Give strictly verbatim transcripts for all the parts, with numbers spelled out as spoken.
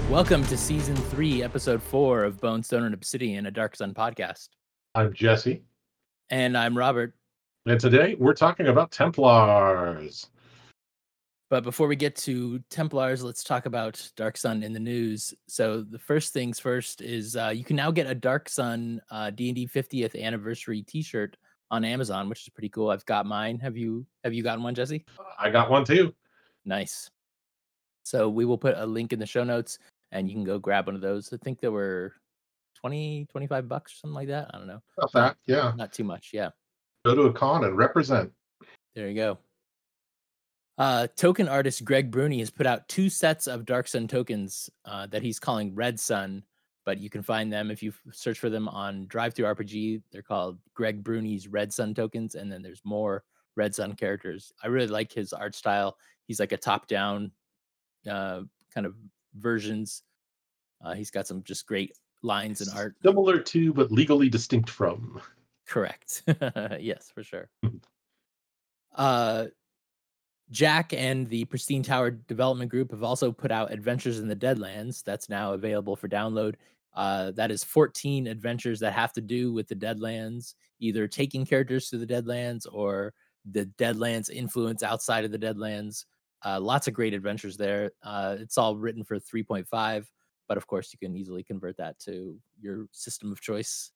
Welcome to season three, episode four of Bone, Stone, and Obsidian, a Dark Sun podcast. I'm Jesse. And I'm Robert. And today we're talking about Templars. But before we get to Templars, let's talk about Dark Sun in the news. So the first things first is uh, you can now get a Dark Sun uh, D and D fiftieth anniversary T-shirt on Amazon, which is pretty cool. I've got mine. Have you Have you gotten one, Jesse? I got one too. Nice. So we will put a link in the show notes, and you can go grab one of those. I think there were twenty, twenty-five bucks or something like that. I don't know. About that, not, yeah. Not too much, yeah. Go to a con and represent. There you go. Uh, token artist Greg Bruni has put out two sets of Dark Sun tokens uh, that he's calling Red Sun, but you can find them if you search for them on DriveThruRPG. They're called Greg Bruni's Red Sun tokens, and then there's more Red Sun characters. I really like his art style. He's like a top-down uh, kind of versions. Uh, he's got some just great lines and art. Similar to, but legally distinct from. Correct. Yes, for sure. uh, Jack and the Pristine Tower Development Group have also put out Adventures in the Deadlands. That's now available for download. Uh, that is fourteen adventures that have to do with the Deadlands, either taking characters to the Deadlands or the Deadlands influence outside of the Deadlands. Uh, lots of great adventures there. Uh, it's all written for three point five, but of course you can easily convert that to your system of choice.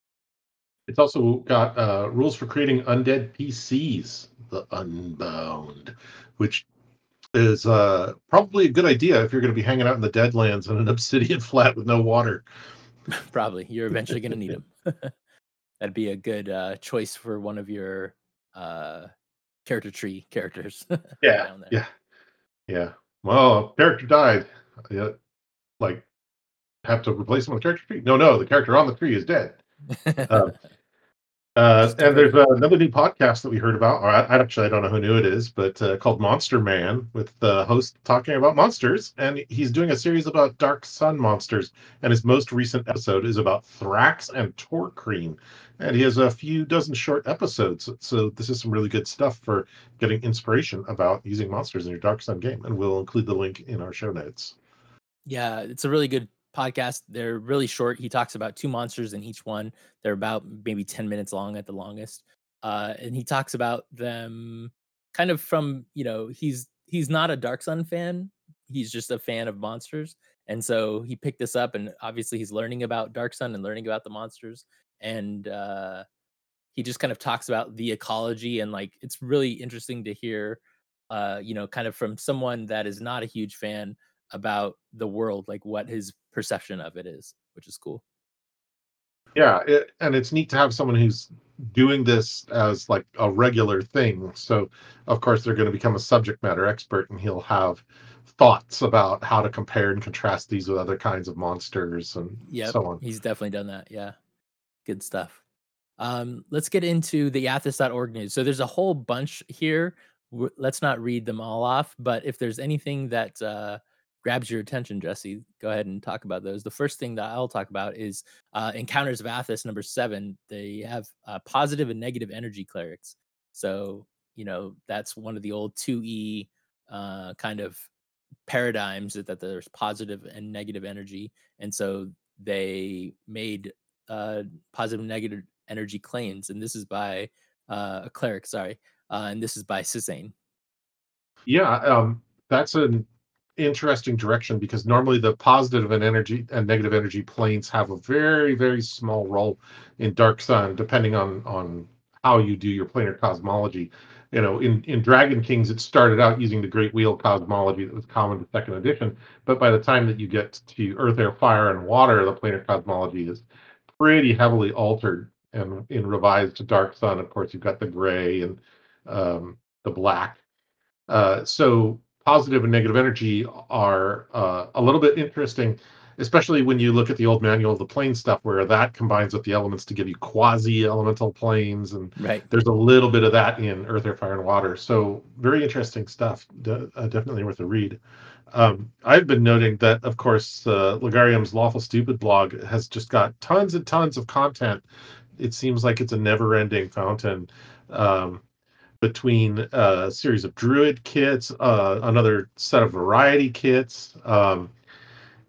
It's also got uh, rules for creating undead P Cs, the Unbound, which is uh, probably a good idea if you're going to be hanging out in the Deadlands in an obsidian flat with no water. Probably. You're eventually going to need them. That'd be a good uh, choice for one of your uh, character tree characters. Yeah, down there. yeah, yeah. Well, a character died. Yeah, like, have to replace him with a character tree? No, no, the character on the tree is dead. Uh, uh, and there's uh, another new podcast that we heard about. Or I, I actually I don't know who new it is, but uh, called Monster Man, with the host talking about monsters, and he's doing a series about Dark Sun monsters. And his most recent episode is about Thrax and Torcreen, and he has a few dozen short episodes. So this is some really good stuff for getting inspiration about using monsters in your Dark Sun game. And we'll include the link in our show notes. Yeah, it's a really good podcast. They're really short. He talks about two monsters in each one. They're about maybe ten minutes long at the longest. Uh, and he talks about them kind of from, you know, he's he's not a Dark Sun fan. He's just a fan of monsters. And so he picked this up, and obviously he's learning about Dark Sun and learning about the monsters. And uh, he just kind of talks about the ecology, and like it's really interesting to hear, uh, you know, kind of from someone that is not a huge fan about the world, like what his perception of it is, which is cool. Yeah, it, and it's neat to have someone who's doing this as like a regular thing. So, of course, they're going to become a subject matter expert, and he'll have thoughts about how to compare and contrast these with other kinds of monsters and Yep, so on. he's definitely done that. Yeah, good stuff. Um, let's get into the athos dot org news. So there's a whole bunch here. W- Let's not read them all off, but if there's anything that uh, grabs your attention, Jesse, go ahead and talk about those. The first thing that I'll talk about is uh, Encounters of Athos number seven. They have uh, positive and negative energy clerics. So, you know, that's one of the old two E uh, kind of paradigms that, that there's positive and negative energy. And so they made uh, positive and negative energy claims. And this is by uh, a cleric, sorry. Uh, and this is by Sisane. Yeah, um, that's an interesting direction, because normally the positive and energy and negative energy planes have a very, very small role in Dark Sun, depending on on how you do your planar cosmology. You know, in in Dragon Kings, it started out using the Great Wheel cosmology that was common to second edition, but by the time that you get to Earth, Air, Fire, and Water, the planar cosmology is pretty heavily altered and in revised to Dark Sun. Of course, you've got the gray and um, the black. Uh, so positive and negative energy are uh, a little bit interesting, especially when you look at the old manual of the plane stuff, where that combines with the elements to give you quasi-elemental planes, and right. There's a little bit of that in Earth, Air, Fire, and Water. So very interesting stuff. De- uh, definitely worth a read. Um, I've been noting that, of course, uh, Legarium's Lawful Stupid blog has just got tons and tons of content. It seems like it's a never-ending fountain. Um, between a series of druid kits, uh, another set of variety kits. Um,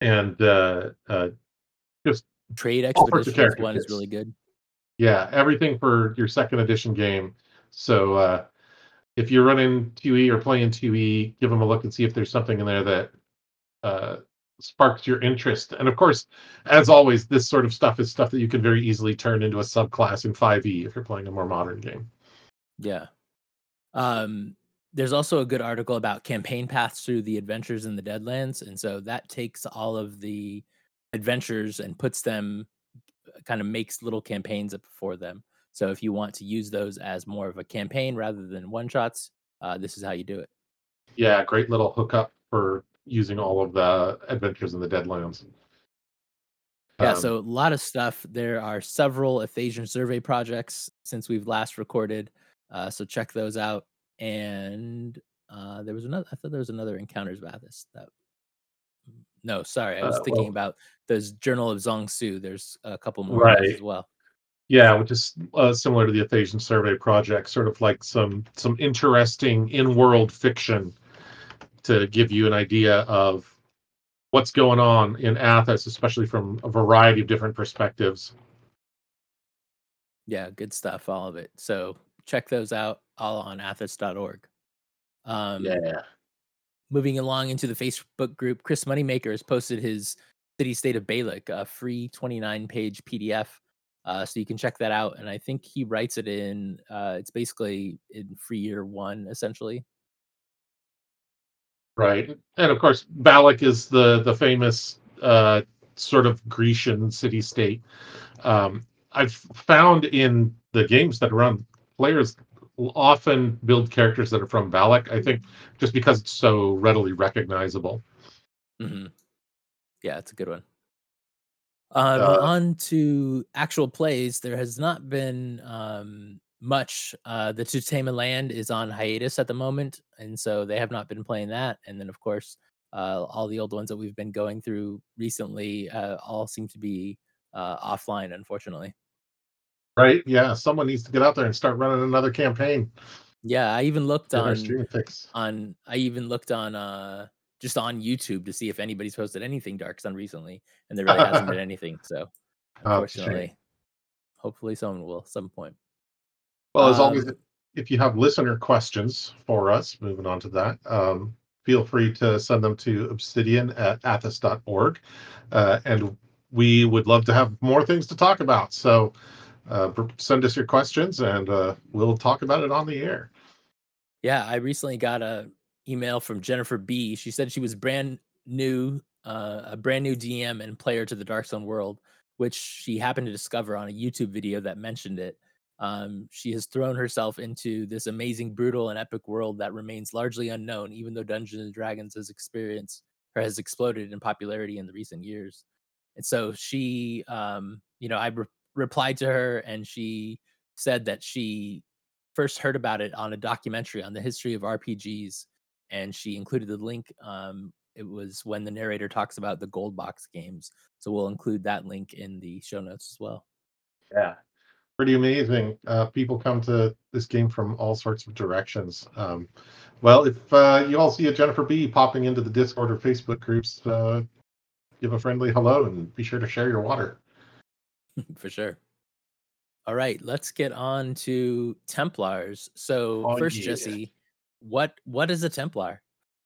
and uh, uh, just Trade all sorts of Expeditions character one is kits. really good. Yeah, everything for your second edition game. So uh, if you're running two E or playing two E, give them a look and see if there's something in there that uh, sparks your interest. And of course, as always, this sort of stuff is stuff that you can very easily turn into a subclass in five E if you're playing a more modern game. Yeah. Um, there's also a good article about campaign paths through the adventures in the Deadlands, and so that takes all of the adventures and puts them kind of makes little campaigns up for them. So if you want to use those as more of a campaign rather than one shots, uh, this is how you do it. Yeah, great little hookup for using all of the adventures in the Deadlands. Yeah, Um, so a lot of stuff. There are several Athasian survey projects since we've last recorded. Uh, so check those out. And uh, there was another, I thought there was another Encounters Bathist. That, no, sorry, I was uh, thinking well, about those Journal of Zongsu. There's a couple more of those right. as well. Yeah, which is uh, similar to the Athasian Survey Project, sort of like some some interesting in-world fiction to give you an idea of what's going on in Athos, especially from a variety of different perspectives. Yeah, good stuff, all of it. So check those out all on athos dot org. Um, Yeah. moving along into the Facebook group, Chris Moneymaker has posted his City State of Balik, a free twenty-nine page P D F. Uh, so you can check that out. And I think he writes it in, uh, it's basically in free year one, essentially. Right. And of course, Balak is the the famous uh, sort of Grecian city state. Um, I've found in the games that run, players will often build characters that are from Balak. I think just because it's so readily recognizable. hmm Yeah, it's a good one. Um, Uh, on to actual plays. There has not been um, much. Uh, the To Tame a Land is on hiatus at the moment, and so they have not been playing that. And then, of course, uh, all the old ones that we've been going through recently uh, all seem to be uh, offline, unfortunately. right? Yeah, someone needs to get out there and start running another campaign. Yeah, I even looked Get our on streaming fix. on I even looked on uh, just on YouTube to see if anybody's posted anything Dark Sun recently, and there really hasn't been anything. So, Oh, it's a shame. unfortunately, hopefully someone will at some point. Well, as always, Um, if you have listener questions for us, moving on to that, um, feel free to send them to obsidian at athos dot org. Uh, and we would love to have more things to talk about. So uh, send us your questions and uh, we'll talk about it on the air. Yeah, I recently got a email from Jennifer B. She said she was brand new, uh, a brand new D M and player to the Dark Zone world, which she happened to discover on a YouTube video that mentioned it. Um, she has thrown herself into this amazing, brutal, and epic world that remains largely unknown, even though Dungeons and Dragons has experienced or has exploded in popularity in the recent years. And so she, um, you know, I re- replied to her, and she said that she first heard about it on a documentary on the history of R P Gs, and she included the link. Um, it was when the narrator talks about the gold box games, so we'll include that link in the show notes as well. Yeah. Pretty amazing. Uh, people come to this game from all sorts of directions. Um, well, if uh, you all see a Jennifer B popping into the Discord or Facebook groups, uh, give a friendly hello and be sure to share your water. For sure. All right, let's get on to Templars. So Oh, first, yeah. Jesse, what what is a Templar?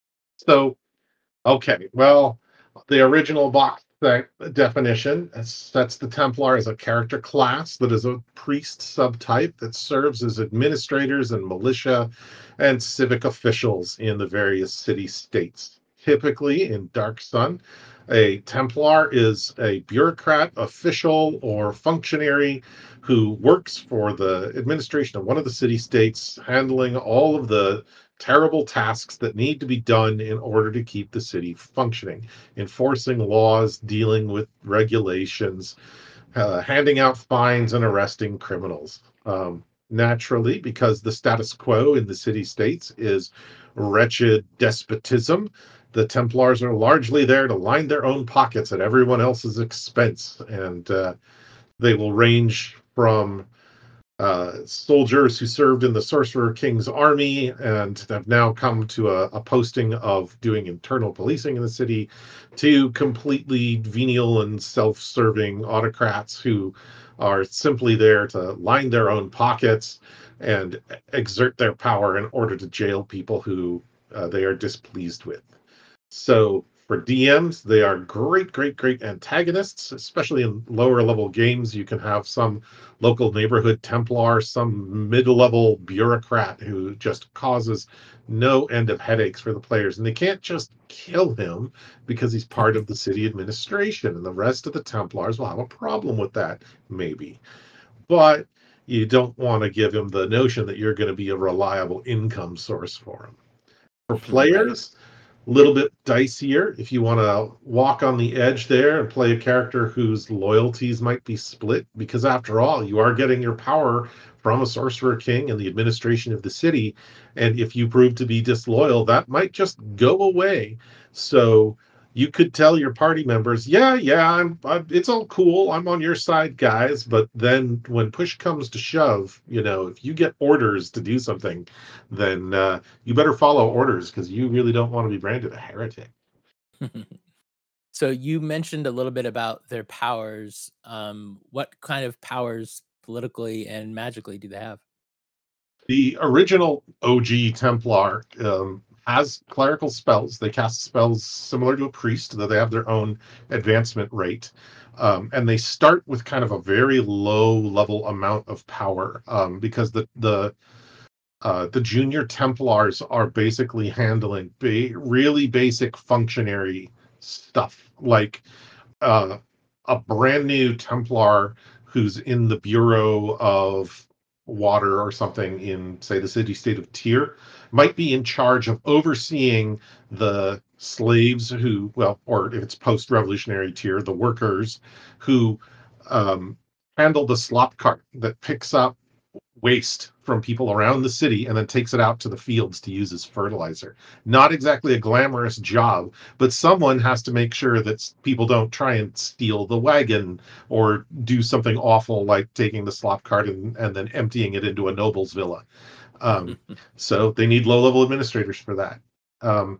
So, okay, well, the original box set definition sets the Templar as a character class that is a priest subtype that serves as administrators and militia and civic officials in the various city states. Typically, in Dark Sun, a Templar is a bureaucrat, official, or functionary who works for the administration of one of the city states, handling all of the terrible tasks that need to be done in order to keep the city functioning, enforcing laws, dealing with regulations, uh, handing out fines, and arresting criminals. Um, naturally, because the status quo in the city states is wretched despotism, the Templars are largely there to line their own pockets at everyone else's expense, and uh, they will range from uh, soldiers who served in the Sorcerer King's army and have now come to a, a posting of doing internal policing in the city, to completely venial and self-serving autocrats who are simply there to line their own pockets and exert their power in order to jail people who uh, they are displeased with. So for D Ms, they are great, great, great antagonists, especially in lower level games. You can have some local neighborhood Templar, some mid level bureaucrat who just causes no end of headaches for the players. And they can't just kill him because he's part of the city administration. And the rest of the Templars will have a problem with that, maybe. But you don't want to give him the notion that you're going to be a reliable income source for him. For Right. players, a little bit dicier if you want to walk on the edge there and play a character whose loyalties might be split, because after all, you are getting your power from a sorcerer king and the administration of the city. And if you prove to be disloyal, that might just go away. So you could tell your party members, yeah, yeah, I'm, I'm it's all cool. I'm on your side, guys. But then when push comes to shove, you know, if you get orders to do something, then uh, you better follow orders because you really don't want to be branded a heretic. So you mentioned a little bit about their powers. Um, what kind of powers politically and magically do they have? The original O G Templar um, has clerical spells. They cast spells similar to a priest, though they have their own advancement rate. Um, and they start with kind of a very low level amount of power um, because the the uh, the junior Templars are basically handling ba- really basic functionary stuff, like uh, a brand new Templar who's in the Bureau of Water or something in, say, the city state of Tyr might be in charge of overseeing the slaves who, well, or if it's post revolutionary Tyr, the workers who um, handle the slop cart that picks up waste from people around the city and then takes it out to the fields to use as fertilizer. Not exactly a glamorous job, but someone has to make sure that people don't try and steal the wagon or do something awful like taking the slop cart and, and then emptying it into a noble's villa. Um, so they need low level administrators for that. Um,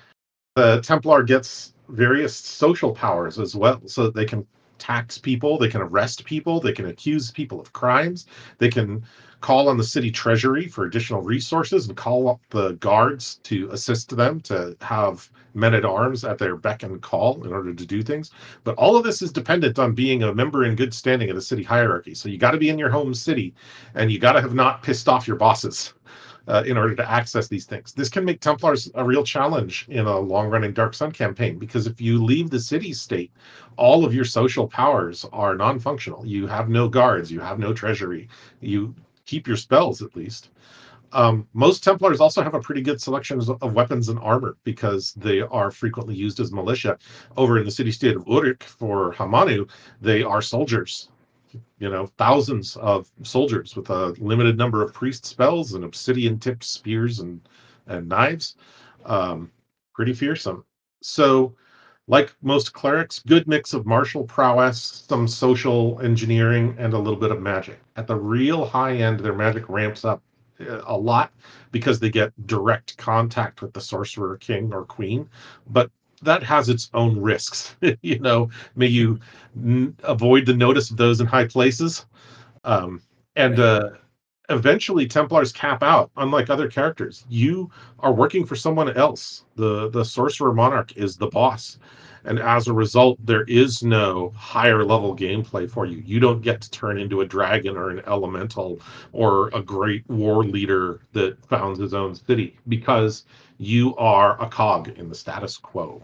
the Templar gets various social powers as well, so that they can tax people, they can arrest people, they can accuse people of crimes, they can call on the city treasury for additional resources and call up the guards to assist them to have men at arms at their beck and call in order to do things. But all of this is dependent on being a member in good standing of the city hierarchy. So you got to be in your home city and you got to have not pissed off your bosses uh, in order to access these things. This can make Templars a real challenge in a long-running Dark Sun campaign, because if you leave the city state, all of your social powers are non-functional. You have no guards, you have no treasury, you keep your spells at least. Um, most Templars also have a pretty good selection of weapons and armor because they are frequently used as militia. Over in the city-state of Uruk for Hamanu, they are soldiers, you know, thousands of soldiers with a limited number of priest spells and obsidian tipped spears and and knives. Um, pretty fearsome. So, like most clerics, good mix of martial prowess, some social engineering, and a little bit of magic. At the real high end, their magic ramps up uh, a lot because they get direct contact with the sorcerer king or queen, but that has its own risks. You know, may you n- avoid the notice of those in high places. Um, and Right. uh, eventually, Templars cap out. Unlike other characters, you are working for someone else. The the sorcerer monarch is the boss, and as a result, there is no higher level gameplay for you. You don't get to turn into a dragon or an elemental or a great war leader that founds his own city, because you are a cog in the status quo.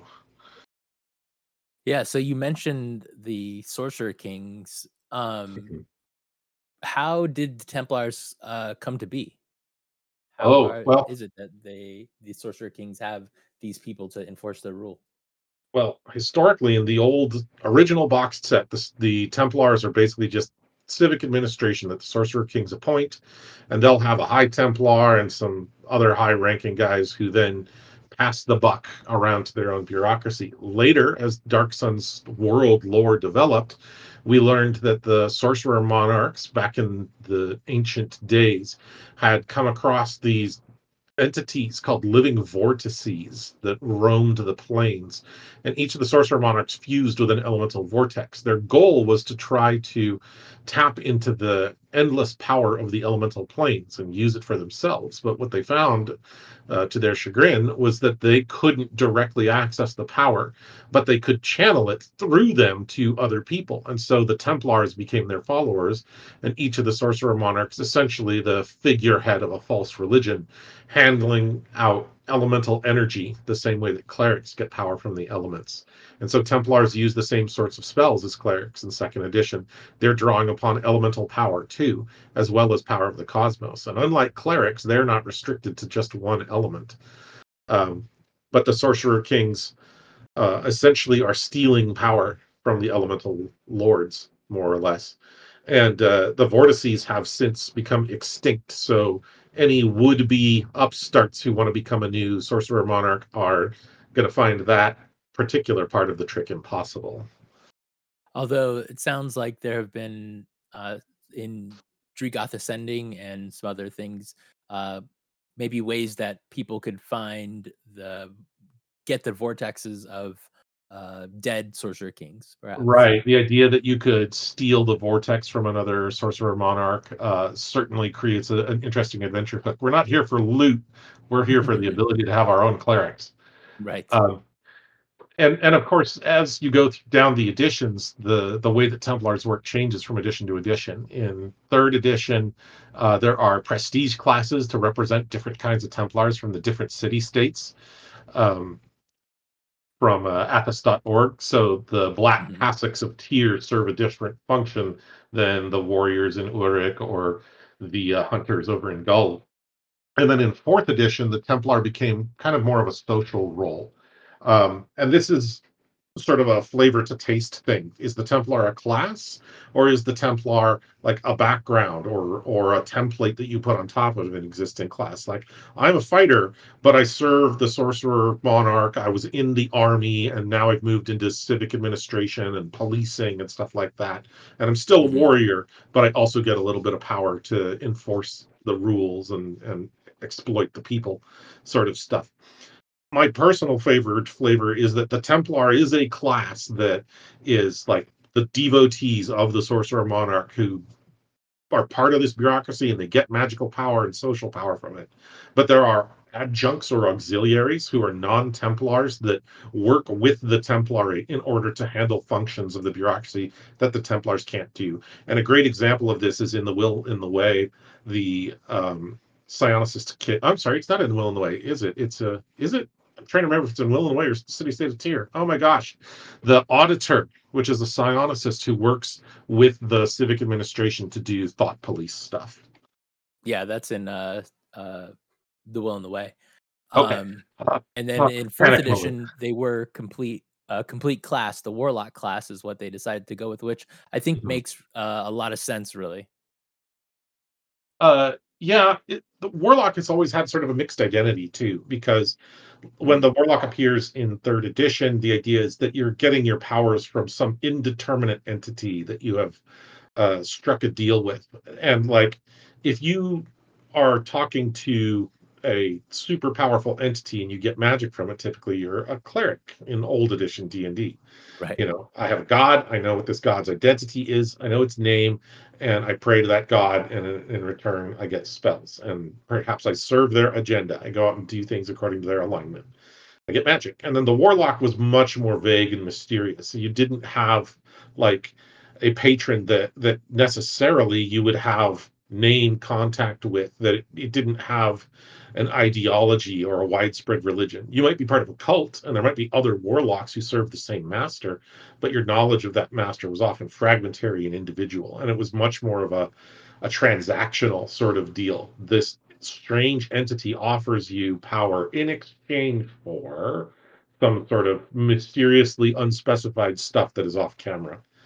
Yeah, so you mentioned the Sorcerer Kings. Um, how did the Templars uh, come to be? How Oh, are well, is it that they the Sorcerer Kings have these people to enforce their rule? Well, historically, in the old original boxed set, the, the Templars are basically just civic administration that the Sorcerer Kings appoint, and they'll have a High Templar and some other high ranking guys who then pass the buck around to their own bureaucracy. Later, as Dark Sun's world lore developed, we learned that the sorcerer monarchs back in the ancient days had come across these entities called living vortices that roamed the plains. And each of the sorcerer monarchs fused with an elemental vortex. Their goal was to try to tap into the endless power of the elemental planes and use it for themselves. But what they found, uh, to their chagrin, was that they couldn't directly access the power, but they could channel it through them to other people. And so the Templars became their followers, and each of the sorcerer monarchs, essentially the figurehead of a false religion, handling out elemental energy the same way that clerics get power from the elements. And so Templars use the same sorts of spells as clerics in second edition. They're drawing upon elemental power too, as well as power of the cosmos. And unlike clerics, they're not restricted to just one element. Um, but the Sorcerer Kings uh, essentially are stealing power from the elemental lords, more or less. And uh, the vortices have since become extinct. So any would-be upstarts who want to become a new sorcerer monarch are going to find that particular part of the trick impossible. Although it sounds like there have been uh, in Dregoth Ascending and some other things, uh, maybe ways that people could find the get the vortexes of uh, dead sorcerer kings, perhaps. Right. The idea that you could steal the vortex from another sorcerer monarch uh, certainly creates a, an interesting adventure hook. We're not here for loot. We're here for the ability to have our own clerics. Right. Um, and and of course, as you go th- down the editions, the the way that Templars work changes from edition to edition. In third edition, uh, there are prestige classes to represent different kinds of Templars from the different city states. Um, from uh, Athos dot org. So the black Mhm. cassocks of Tyr serve a different function than the warriors in Uruk or the uh, hunters over in Gull. And then in fourth edition, the Templar became kind of more of a social role. Um, and this is sort of a flavor to taste thing. Is the Templar a class, or is the Templar like a background or or a template that you put on top of an existing class? Like, I'm a fighter, but I serve the sorcerer monarch. I was in the army, and now I've moved into civic administration and policing and stuff like that. And I'm still a Mhm. warrior, but I also get a little bit of power to enforce the rules and and exploit the people, sort of stuff. My personal favorite flavor is that the Templar is a class that is like the devotees of the Sorcerer Monarch who are part of this bureaucracy and they get magical power and social power from it. But there are adjuncts or auxiliaries who are non-Templars that work with the Templary in order to handle functions of the bureaucracy that the Templars can't do. And a great example of this is in the Will in the Way, the um Psionicist kit. I'm sorry, it's not in the Will in the Way, is it? It's a is it? I'm trying to remember if it's in Will in the Way or City State of Tyr. Oh my gosh. The Auditor, which is a psionicist who works with the civic administration to do thought police stuff. Yeah, that's in uh, uh, The Will and the Way. Okay. Um, Uh, and then uh, in fourth panic mode. edition, they were complete a complete class. The Warlock class is what they decided to go with, which I think Mhm. makes uh, a lot of sense, really. Uh, yeah, it, the Warlock has always had sort of a mixed identity too, because when Mhm. the Warlock appears in third edition, the idea is that you're getting your powers from some indeterminate entity that you have uh, struck a deal with. And like, if you are talking to a super powerful entity and you get magic from it, typically you're a cleric in old edition D and D. Right. You know, I have a god. I know what this god's identity is. I know its name, and I pray to that god, and in, in return, I get spells. And perhaps I serve their agenda. I go out and do things according to their alignment. I get magic. And then the warlock was much more vague and mysterious. So you didn't have like a patron that that necessarily you would have name contact with, that it, it didn't have an ideology or a widespread religion. You might be part of a cult and there might be other warlocks who serve the same master, but your knowledge of that master was often fragmentary and individual. And it was much more of a, a transactional sort of deal. This strange entity offers you power in exchange for some sort of mysteriously unspecified stuff that is off camera.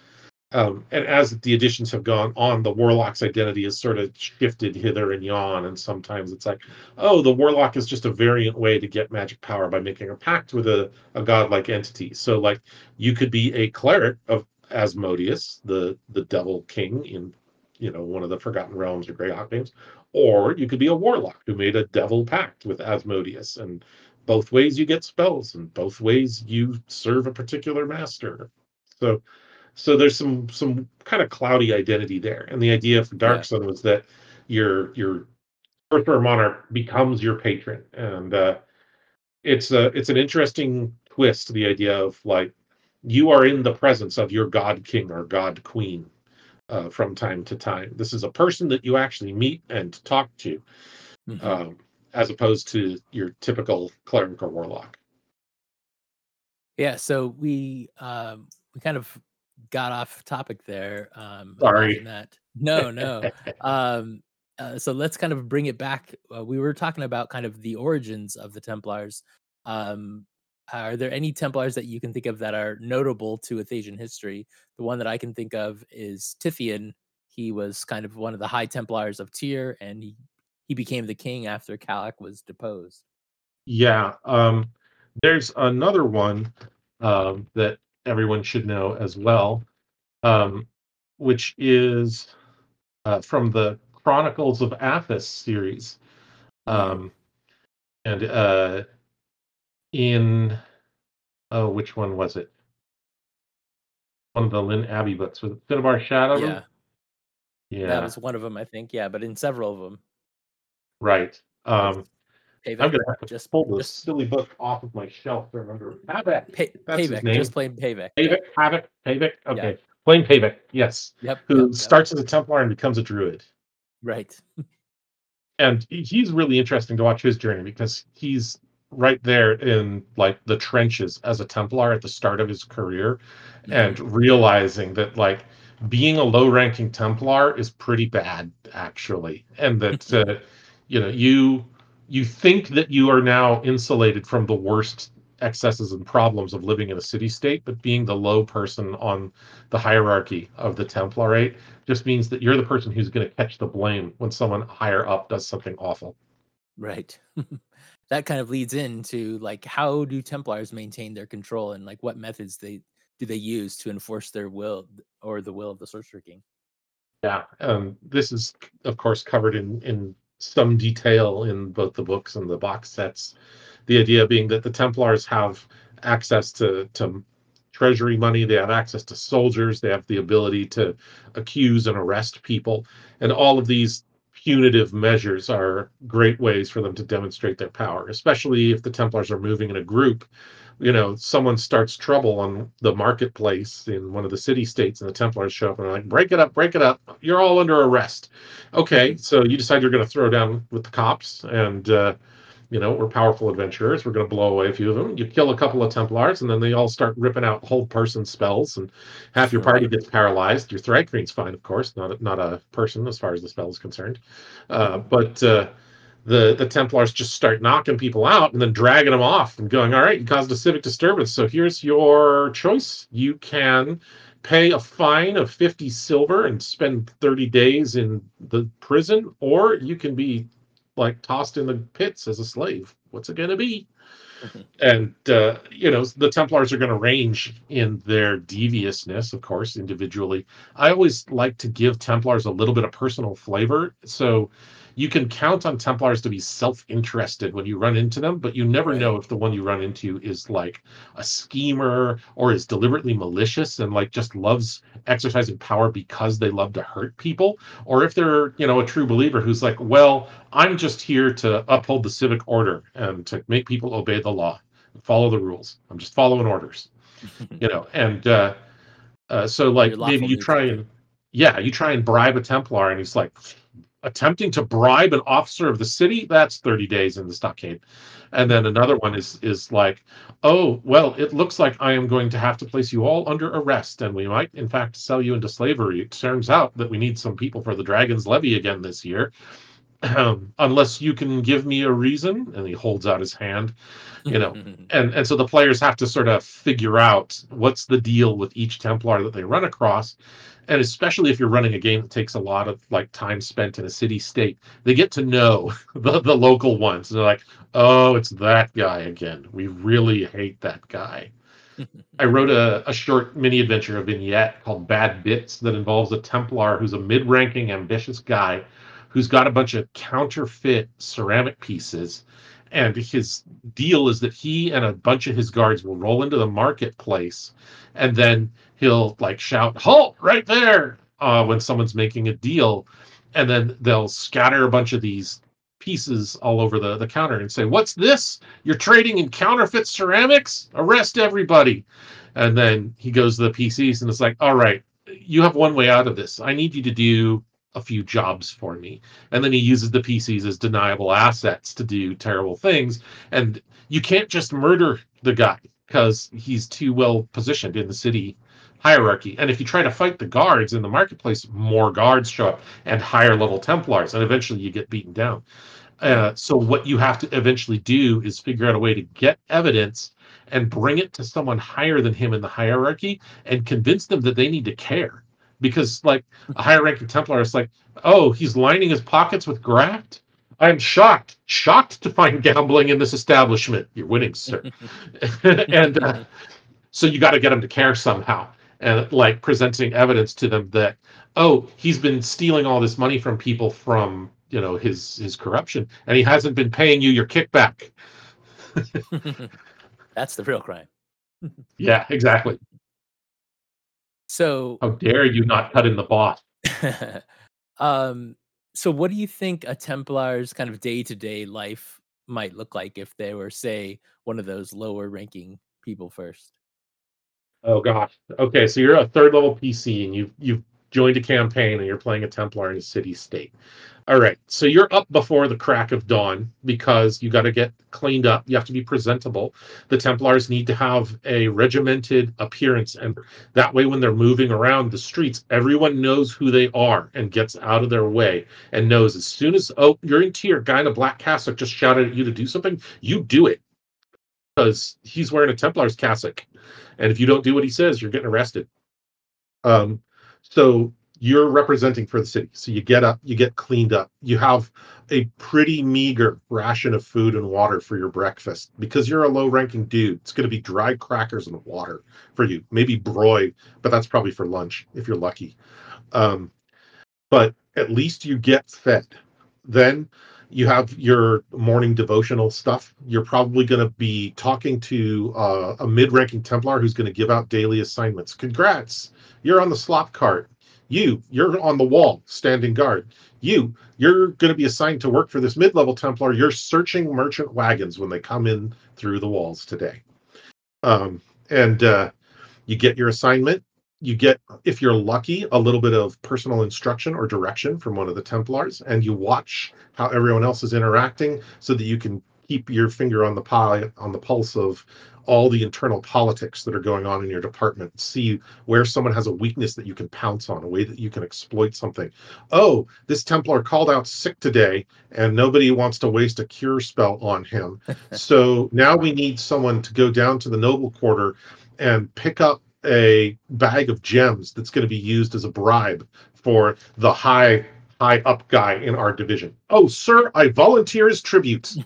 Um, and as the editions have gone on, the warlock's identity has sort of shifted hither and yon, and sometimes it's like, oh, the warlock is just a variant way to get magic power by making a pact with a, a godlike entity. So, like, you could be a cleric of Asmodeus, the the devil king in, you know, one of the Forgotten Realms or Greyhawk games, or you could be a warlock who made a devil pact with Asmodeus, and both ways you get spells, and both ways you serve a particular master. So so there's some some kind of cloudy identity there, and the idea for Dark Yeah. Sun was that your your sorcerer monarch becomes your patron, and uh, it's a it's an interesting twist. The idea of like you are in the presence of your god king or god queen uh, from time to time. This is a person that you actually meet and talk to, Hmm. um, as opposed to your typical cleric or warlock. Yeah. So we um, we kind of got off topic there. Um, Sorry. imagine that. No, no. Um, uh, so let's kind of bring it back. Uh, we were talking about kind of the origins of the Templars. Um, are there any Templars that you can think of that are notable to Athasian history? The one that I can think of is Tithian. He was kind of one of the High Templars of Tyr, and he he became the king after Calac was deposed. Yeah, um, there's another one um, that everyone should know as well, um, which is uh, from the Chronicles of Athos series. Mm, Um, and uh, in, oh, which one was it? One of the Lynn Abbey books. Was it Cinnabar Shadowrun? yeah. That Yeah, was one of them, I think, yeah, but in several of them, right. there's Um, I'm Pavek, going to have to just pull this just silly book off of my shelf to remember. Havok, Pa that's his Pavek, name. just plain Pavek, yeah. Pavek, Havoc, Pavek. Yeah. Okay, Blaine Pavek. Yes, Yep, yep, who yep. starts as a Templar and becomes a Druid. Right. And he's really interesting to watch his journey because he's right there in like the trenches as a Templar at the start of his career, and Mhm. realizing that like being a low-ranking Templar is pretty bad actually, and that uh, you know you you think that you are now insulated from the worst excesses and problems of living in a city state, but being the low person on the hierarchy of the Templarate just means that you're the person who's going to catch the blame when someone higher up does something awful. Right. That kind of leads into, like, how do Templars maintain their control, and, like, what methods they do they use to enforce their will or the will of the Sorcerer King? Yeah, um, this is of course covered in in some detail in both the books and the box sets. The idea being that the Templars have access to to treasury money, they have access to soldiers, they have the ability to accuse and arrest people, and all of these punitive measures are great ways for them to demonstrate their power, especially if the Templars are moving in a group. You know, someone starts trouble on the marketplace in one of the city states, and the Templars show up and are like, break it up, break it up. You're all under arrest. Okay, so you decide you're going to throw down with the cops, and uh, you know, we're powerful adventurers. We're going to blow away a few of them. You kill a couple of Templars, and then they all start ripping out whole person spells, and half your party Right. gets paralyzed. Your Thri-kreen's fine, of course, not a, not a person as far as the spell is concerned. Uh, but uh, the the Templars just start knocking people out and then dragging them off and going, all right, you caused a civic disturbance. So here's your choice. You can pay a fine of fifty silver and spend thirty days in the prison, or you can be like tossed in the pits as a slave. What's it going to be? And uh, you know, the Templars are going to range in their deviousness, of course, individually. I always like to give Templars a little bit of personal flavor, so you can count on Templars to be self-interested when you run into them, but you never Right. know if the one you run into is like a schemer or is deliberately malicious and like just loves exercising power because they love to hurt people, or if they're, you know, a true believer who's like, well, I'm just here to uphold the civic order and to make people obey the law, follow the rules. I'm just following orders, you know. And uh, uh, so, Your like, maybe lawful you try neutral. and, yeah, you try and bribe a Templar, and he's like, attempting to bribe an officer of the city. That's thirty days in the stockade. And then another one is is like, oh, well, it looks like I am going to have to place you all under arrest, and we might, in fact, sell you into slavery. It turns out that we need some people for the Dragon's Levy again this year. unless you can give me a reason. And he holds out his hand, you know. And and so the players have to sort of figure out what's the deal with each Templar that they run across. And especially if you're running a game that takes a lot of like time spent in a city state, they get to know the, the local ones. And they're like, oh, it's that guy again. We really hate that guy. I wrote a, a short mini adventure, a vignette called Bad Bits that involves a Templar who's a mid-ranking, ambitious guy who's got a bunch of counterfeit ceramic pieces. And his deal is that he and a bunch of his guards will roll into the marketplace, and then he'll like shout, "Halt right there!" Uh, when someone's making a deal. And then they'll scatter a bunch of these pieces all over the, the counter and say, "What's this? You're trading in counterfeit ceramics? Arrest everybody." And then he goes to the P Cs and it's like, "All right, you have one way out of this. I need you to do a few jobs for me." And then he uses the P Cs as deniable assets to do terrible things. And you can't just murder the guy because he's too well positioned in the city hierarchy. And if you try to fight the guards in the marketplace, more guards show up and higher level Templars, and eventually you get beaten down. Uh, so what you have to eventually do is figure out a way to get evidence and bring it to someone higher than him in the hierarchy and convince them that they need to care. Because like a higher ranking Templar is like, "Oh, he's lining his pockets with graft? I'm shocked, shocked to find gambling in this establishment." You're winning, sir. and uh, so you got to get them to care somehow. And like presenting evidence to them that, oh, he's been stealing all this money from people from, you know, his his corruption, and he hasn't been paying you your kickback. That's the real crime. Yeah, exactly. So, how dare you not cut in the boss? um, so what do you think a Templar's kind of day-to-day life might look like if they were, say, one of those lower ranking people first? Oh gosh. Okay, so you're a third level P C and you've you've joined a campaign and you're playing a Templar in a city state. All right, so you're up before the crack of dawn because you got to get cleaned up. You have to be presentable. The Templars need to have a regimented appearance, and that way, when they're moving around the streets, everyone knows who they are and gets out of their way and knows as soon as, oh, your interior guy in a black cassock just shouted at you to do something, you do it because he's wearing a Templar's cassock, and if you don't do what he says, you're getting arrested. Um, so you're representing for the city. So you get up, you get cleaned up. You have a pretty meager ration of food and water for your breakfast because you're a low-ranking dude. It's going to be dry crackers and water for you, maybe broy, but that's probably for lunch if you're lucky. Um, but at least you get fed. Then you have your morning devotional stuff. You're probably going to be talking to uh, a mid-ranking Templar who's going to give out daily assignments. Congrats, you're on the slop cart. You, you're on the wall, standing guard. You, you're going to be assigned to work for this mid-level Templar. You're searching merchant wagons when they come in through the walls today. Um, and uh, you get your assignment. You get, if you're lucky, a little bit of personal instruction or direction from one of the Templars, and you watch how everyone else is interacting so that you can keep your finger on the pie, on the pulse of all the internal politics that are going on in your department. See where someone has a weakness that you can pounce on, a way that you can exploit something. Oh, this Templar called out sick today, and nobody wants to waste a cure spell on him. So now we need someone to go down to the noble quarter and pick up a bag of gems that's going to be used as a bribe for the high high up guy in our division. Oh, sir, I volunteer as tribute.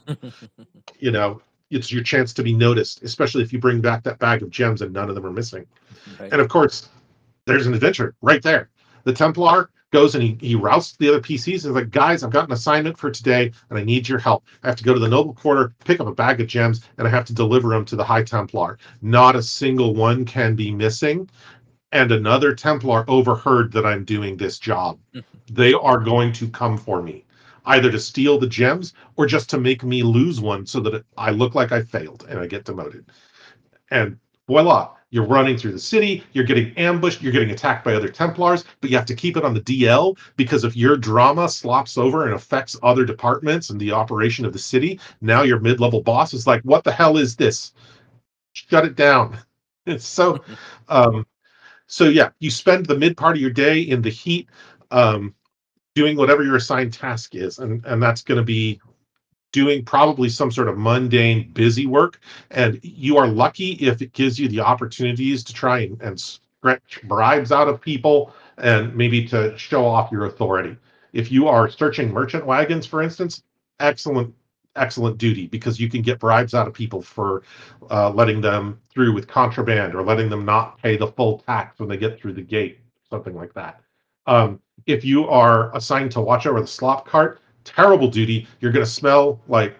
You know, it's your chance to be noticed, especially if you bring back that bag of gems and none of them are missing. Right. And of course, there's an adventure right there. The Templar goes and he, he rousts the other P Cs and is like, "Guys, I've got an assignment for today and I need your help. I have to go to the noble quarter, pick up a bag of gems, and I have to deliver them to the High Templar. Not a single one can be missing. And another Templar overheard that I'm doing this job. They are going to come for me, either to steal the gems or just to make me lose one so that I look like I failed and I get demoted." And voila, you're running through the city, you're getting ambushed, you're getting attacked by other Templars, but you have to keep it on the D L because if your drama slops over and affects other departments and the operation of the city, now your mid-level boss is like, "What the hell is this? Shut it down." It's so, um, so yeah, you spend the mid part of your day in the heat. Um, doing whatever your assigned task is, and and that's going to be doing probably some sort of mundane, busy work. And you are lucky if it gives you the opportunities to try and, and stretch bribes out of people and maybe to show off your authority. If you are searching merchant wagons, for instance, excellent, excellent duty, because you can get bribes out of people for uh, letting them through with contraband or letting them not pay the full tax when they get through the gate, something like that. Um, if you are assigned to watch over the slop cart, terrible duty. You're going to smell like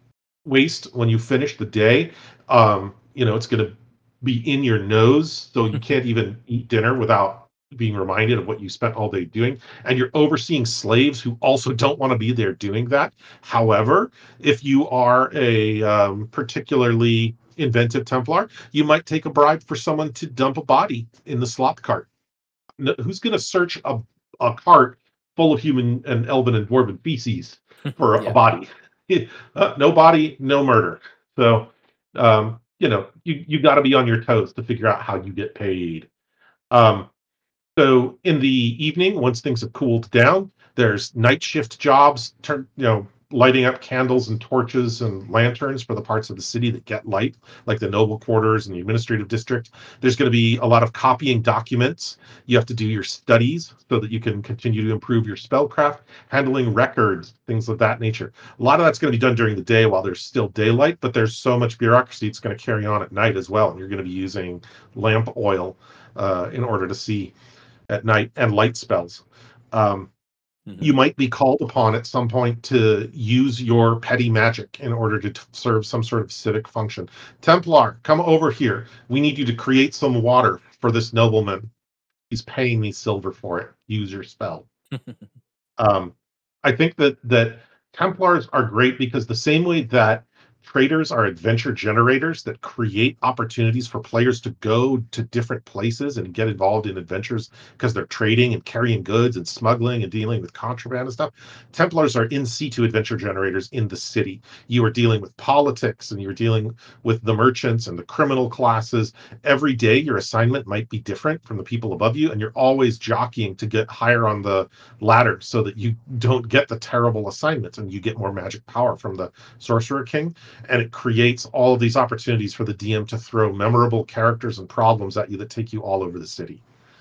waste when you finish the day. Um, you know, it's going to be in your nose, so you can't even eat dinner without being reminded of what you spent all day doing. And you're overseeing slaves who also don't want to be there doing that. However, if you are a um, particularly inventive Templar, you might take a bribe for someone to dump a body in the slop cart. Who's going to search a, a cart full of human and elven and dwarven feces for a, a Yeah. body? uh, no body, no murder. So, um, you know, you, you got to be on your toes to figure out how you get paid. Um, so in the evening, once things have cooled down, there's night shift jobs, turn, you know, lighting up candles and torches and lanterns for the parts of the city that get light, like the noble quarters and the administrative district. There's going to be a lot of copying documents. You have to do your studies so that you can continue to improve your spellcraft, handling records, things of that nature. A lot of that's going to be done during the day while there's still daylight, but there's so much bureaucracy, it's going to carry on at night as well. And you're going to be using lamp oil uh, in order to see at night, and light spells. Um, Mm-hmm. You might be called upon at some point to use your petty magic in order to t- serve some sort of civic function. Templar, come over here. We need you to create some water for this nobleman. He's paying me silver for it. Use your spell. Um, I think that that Templars are great because the same way that traders are adventure generators that create opportunities for players to go to different places and get involved in adventures because they're trading and carrying goods and smuggling and dealing with contraband and stuff. Templars are in situ adventure generators in the city. You are dealing with politics and you're dealing with the merchants and the criminal classes. Every day your assignment might be different from the people above you, and you're always jockeying to get higher on the ladder so that you don't get the terrible assignments and you get more magic power from the Sorcerer King. And it creates all of these opportunities for the D M to throw memorable characters and problems at you that take you all over the city.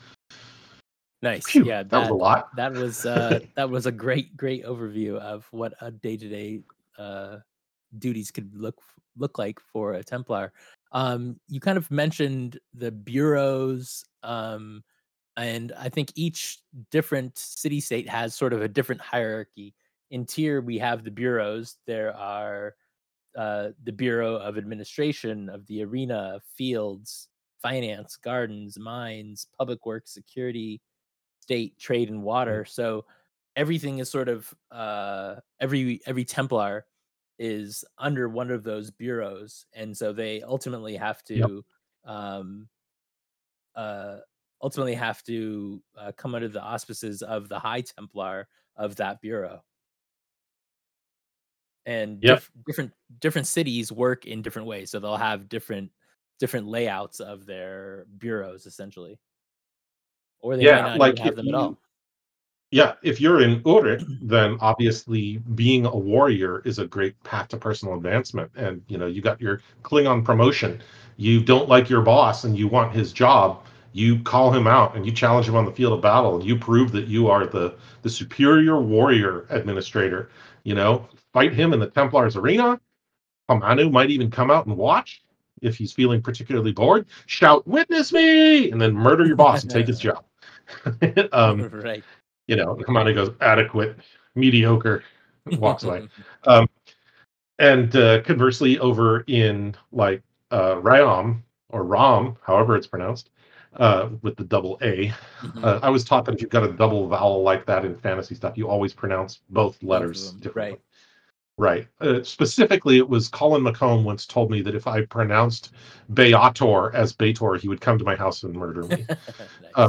Nice. Phew, Yeah, that was a that lot. that was uh that was a great great overview of what a day-to-day uh duties could look look like for a Templar. Um you kind of mentioned the bureaus, um and I think each different city state has sort of a different hierarchy. In Tyr we have the bureaus. There are uh the Bureau of Administration, of the Arena, Fields, Finance, Gardens, Mines, Public Works, Security, State, Trade, and Water. So everything is sort of uh every every Templar is under one of those bureaus, and so they ultimately have Yep. to um uh ultimately have to uh, come under the auspices of the High Templar of that bureau. And Yep. diff- different different cities work in different ways, so they'll have different different layouts of their bureaus essentially, or they might Yeah. not even Like have if them at you all. Yeah, if you're in Uruk, then obviously being a warrior is a great path to personal advancement. And you know, you got your Klingon promotion. You don't like your boss and you want his job. You call him out and you challenge him on the field of battle, and you prove that you are the the superior warrior administrator. You know, fight him in the Templars arena. Hamanu might even come out and watch if he's feeling particularly bored. Shout, "Witness me!" and then murder your boss and take his job. um, Right. you know, Kamada goes adequate, mediocre, walks away. Um, and uh, conversely, over in like uh, Ram or Ram, however it's pronounced, uh, with the double A, Mhm. uh, I was taught that if you've got a double vowel like that in fantasy stuff, you always pronounce both Both of letters them, differently. right. Right. Uh, specifically, it was Colin McComb once told me that if I pronounced Beator as Beator, he would come to my house and murder me. Nice. Um,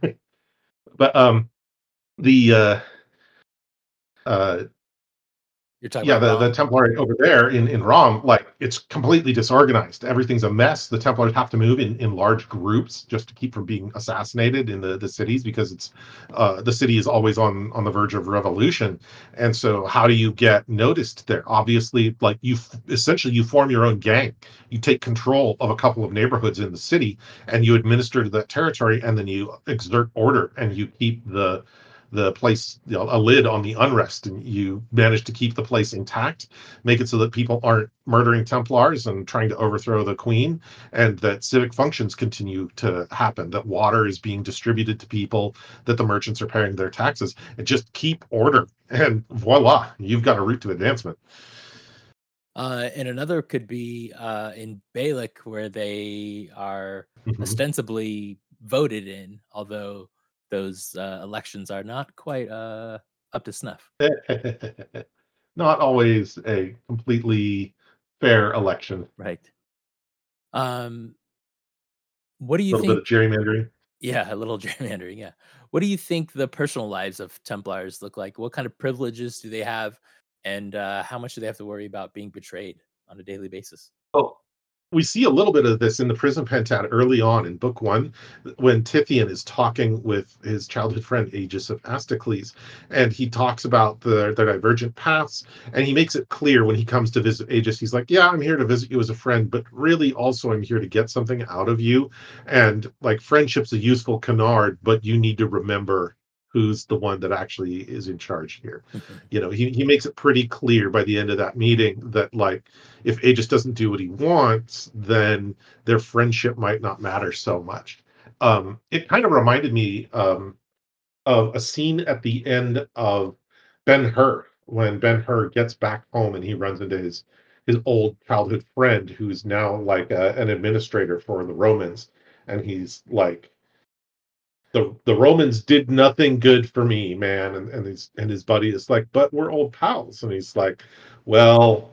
but um, the uh, uh, You're talking Yeah, about the Rom? the Templari over there in in Rom, like, it's completely disorganized. Everything's a mess. The Templars have to move in in large groups just to keep from being assassinated in the the cities because it's uh, the city is always on on the verge of revolution. And so how do you get noticed there? Obviously, like, you f essentially, you form your own gang. You take control of a couple of neighborhoods in the city, and you administer to that territory, and then you exert order, and you keep the the place, you know, a lid on the unrest, and you manage to keep the place intact, make it so that people aren't murdering Templars and trying to overthrow the Queen, and that civic functions continue to happen, that water is being distributed to people, that the merchants are paying their taxes, and just keep order. And voila, you've got a route to advancement. Uh, and another could be uh, in Balik, where they are Mhm. ostensibly voted in, although those uh, elections are not quite uh, up to snuff. Not always a completely fair election. Right. Um, what do A you little bit think? of gerrymandering. Yeah, a little gerrymandering. Yeah. What do you think the personal lives of Templars look like? What kind of privileges do they have, and uh, how much do they have to worry about being betrayed on a daily basis? Oh, we see a little bit of this in the Prison Pentat early on in book one, when Tithian is talking with his childhood friend Aegis of Astocles, and he talks about the, the divergent paths, and he makes it clear when he comes to visit Aegis, he's like, yeah, I'm here to visit you as a friend, but really also I'm here to get something out of you. And like, friendship's a useful canard, but you need to remember who's the one that actually is in charge here. You know, he, he makes it pretty clear by the end of that meeting that, like, if Aegis doesn't do what he wants, then their friendship might not matter so much. Um, it kind of reminded me um, of a scene at the end of Ben-Hur, when Ben-Hur gets back home and he runs into his his old childhood friend who's now like a, an administrator for the Romans, and he's like, the the Romans did nothing good for me, man. And and his and his buddy is like, but we're old pals, and he's like, well,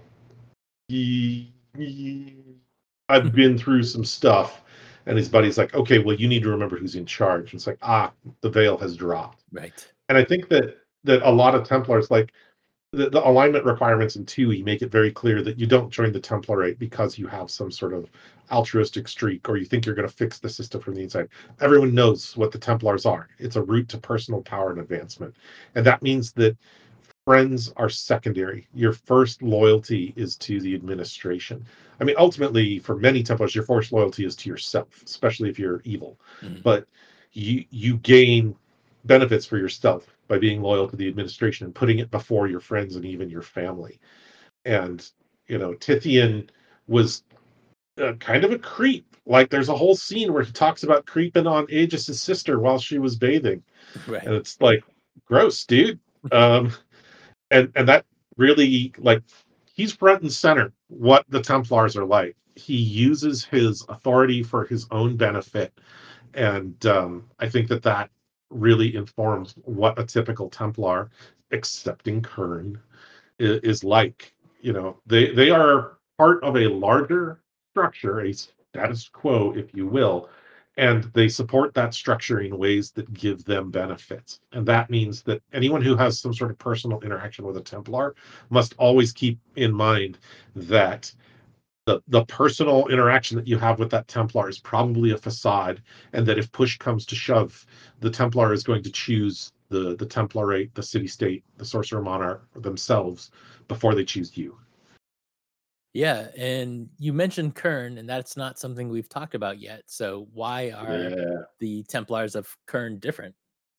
ye, ye, I've been through some stuff. And his buddy's like, okay, well, you need to remember who's in charge. And it's like, ah, the veil has dropped. Right. And I think that that a lot of Templars, like, the, the alignment requirements in two E, make it very clear that you don't join the Templarate because you have some sort of altruistic streak or you think you're going to fix the system from the inside. Everyone knows what the Templars are. It's a route to personal power and advancement. And that means that friends are secondary. Your first loyalty is to the administration. I mean, ultimately, for many Templars, your first loyalty is to yourself, especially if you're evil. Mhm. But you you gain benefits for yourself by being loyal to the administration and putting it before your friends and even your family. And you know, Tithian was uh, kind of a creep. Like, there's a whole scene where he talks about creeping on Aegis's sister while she was bathing, Right. and it's like, gross, dude. Um, and and that really, like, he's front and center what the Templars are like. He uses his authority for his own benefit, and um, I think that that really informs what a typical Templar, excepting Kern, is, is like. You know, they they are part of a larger structure, a status quo, if you will, and they support that structure in ways that give them benefits. And that means that anyone who has some sort of personal interaction with a Templar must always keep in mind that the, the personal interaction that you have with that Templar is probably a facade, and that if push comes to shove, the Templar is going to choose the, the Templarate, the city state, the Sorcerer Monarch themselves before they choose you. Yeah, and you mentioned Kern, and that's not something we've talked about yet. So why are Yeah. the Templars of Kern different?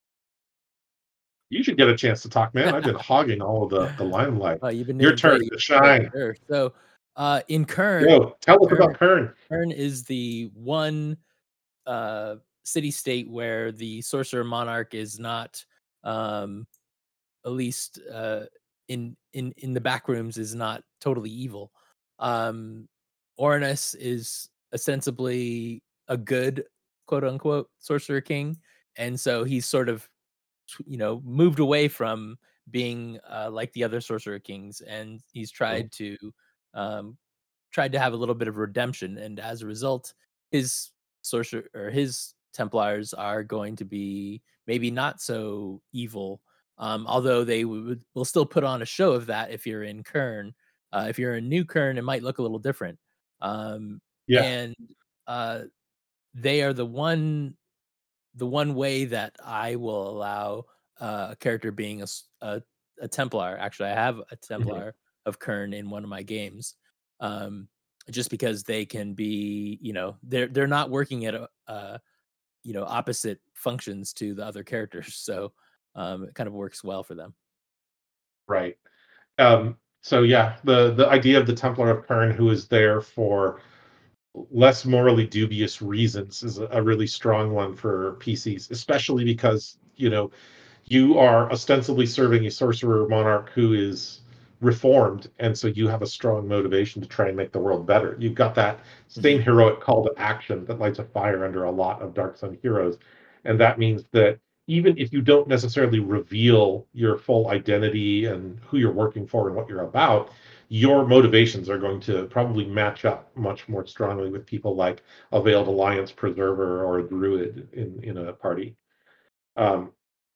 You should get a chance to talk, man. I've been hogging all of the, the limelight. Oh, you've been Your doing turn great. You've to been doing great. shine. Sure. So, uh, in Kern, Go. Tell us about Kern, Kern. Kern is the one uh, city state where the sorcerer monarch is not, um, at least uh, in in in the back rooms, is not totally evil. Um, Orinus is ostensibly a good, quote unquote, sorcerer king, and so he's sort of, you know, moved away from being uh, like the other sorcerer kings, and he's Mhm. tried to um, tried to have a little bit of redemption, and as a result, his sorcerer or his Templars are going to be maybe not so evil Um, although they would will still put on a show of that if you're in Kern. Uh, if you're in New Kern, it might look a little different. Um, Yeah. and uh, they are the one the one way that I will allow uh, a character being a, s- a a Templar. Actually, I have a Mhm. Templar of Kern in one of my games, um, just because they can be, you know, they're they're not working at a, uh, you know, opposite functions to the other characters, so um, it kind of works well for them. Right. Um, so yeah, the the idea of the Templar of Kern who is there for less morally dubious reasons is a, a really strong one for P Cs, especially because you know you are ostensibly serving a sorcerer monarch who is reformed, and so you have a strong motivation to try and make the world better. You've got that same Mhm. heroic call to action that lights a fire under a lot of Dark Sun heroes, and that means that even if you don't necessarily reveal your full identity and who you're working for and what you're about, your motivations are going to probably match up much more strongly with people like a Veiled Alliance preserver or a druid in in a party. Um,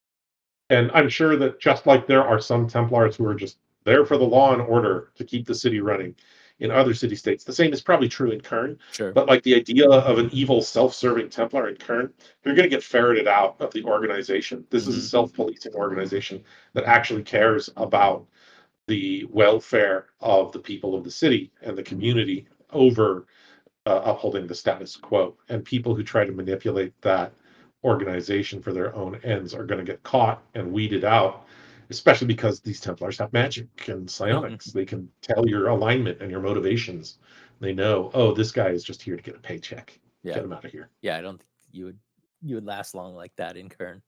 and I'm sure that just like there are some Templars who are just there for the law and order to keep the city running in other city states, the same is probably true in Kern. Sure. But like the idea of an evil, self-serving Templar in Kern, they're going to get ferreted out of the organization. This is a Mhm. self-policing organization that actually cares about the welfare of the people of the city and the community over uh, upholding the status quo. And people who try to manipulate that organization for their own ends are going to get caught and weeded out, especially because these Templars have magic and psionics. They can tell your alignment and your motivations. They know, oh, this guy is just here to get a paycheck. Yeah. Get him out of here. Yeah, I don't think you would you would last long like that in Kern.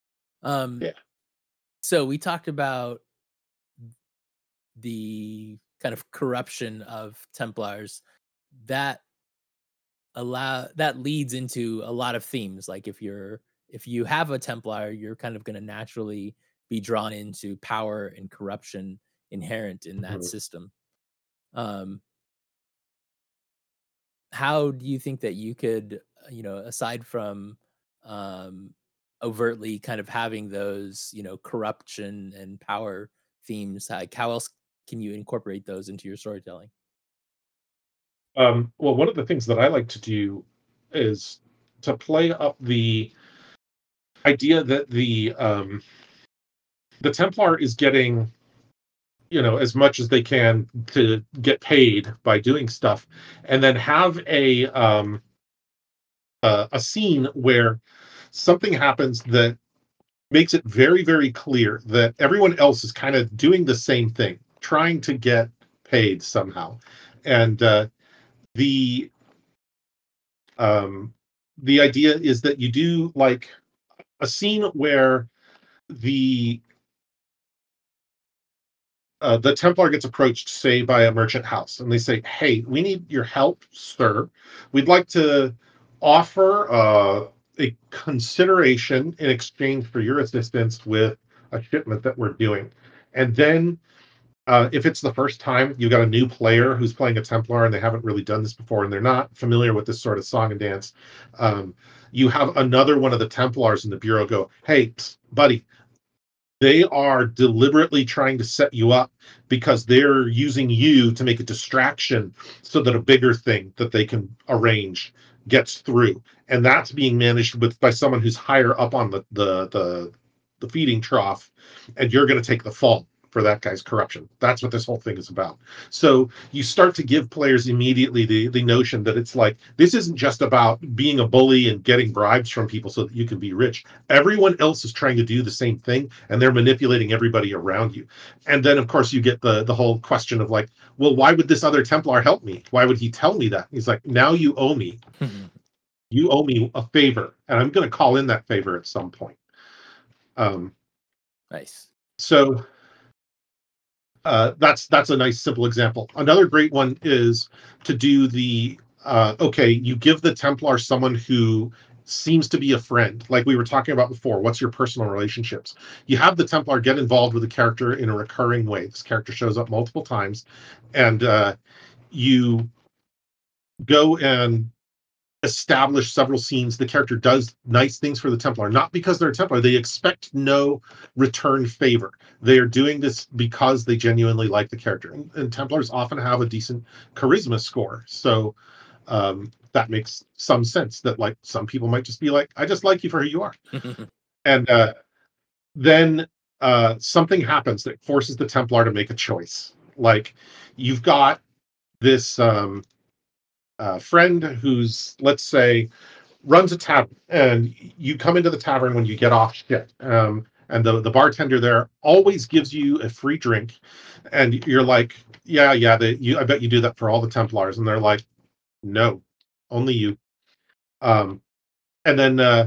Um, Yeah. so we talked about the kind of corruption of Templars that allow that leads into a lot of themes. Like if you're if you have a Templar, you're kind of going to naturally be drawn into power and corruption inherent in that Mhm. system. Um, how do you think that you could, uh, you know, aside from um, overtly kind of having those, you know, corruption and power themes, like how else can you incorporate those into your storytelling? Um, well, one of the things that I like to do is to play up the idea that the um, the Templar is getting you know as much as they can to get paid by doing stuff, and then have a um a, a scene where something happens that makes it very very clear that everyone else is kind of doing the same thing, trying to get paid somehow. And uh the um the idea is that you do like a scene where the uh, the Templar gets approached, say, by a merchant house, and they say, "Hey, we need your help, sir. We'd like to offer uh, a consideration in exchange for your assistance with a shipment that we're doing." And then, uh, if it's the first time you've got a new player who's playing a Templar and they haven't really done this before and they're not familiar with this sort of song and dance, um, you have another one of the Templars in the bureau go, "Hey, psst, buddy, they are deliberately trying to set you up because they're using you to make a distraction so that a bigger thing that they can arrange gets through, and that's being managed with by someone who's higher up on the the the, the feeding trough, and you're going to take the fall for that guy's corruption. That's what this whole thing is about. So you start to give players immediately the the notion that it's like this isn't just about being a bully and getting bribes from people so that you can be rich. Everyone else is trying to do the same thing, and they're manipulating everybody around you. And then of course you get the the whole question of like, well, why would this other Templar help me? Why would he tell me that? He's like, now you owe me. You owe me a favor, and I'm going to call in that favor at some point. Um, Nice. so uh, that's that's a nice simple example. Another great one is to do the uh, okay. You give the Templar someone who seems to be a friend, like we were talking about before. What's your personal relationships? You have the Templar get involved with the character in a recurring way. This character shows up multiple times, and uh, you go and establish several scenes. The character does nice things for the Templar, not because they're a Templar. They expect no return favor. They are doing this because they genuinely like the character. And, and Templars often have a decent charisma score. So um, that makes some sense that like some people might just be like, I just like you for who you are. And uh, then uh, something happens that forces the Templar to make a choice. Like you've got this um, uh, friend who's, let's say, runs a tavern, and you come into the tavern when you get off shift. Um, and the, the bartender there always gives you a free drink, and you're like, yeah, yeah, they, you, I bet you do that for all the Templars. And they're like, no, only you. Um, and then uh,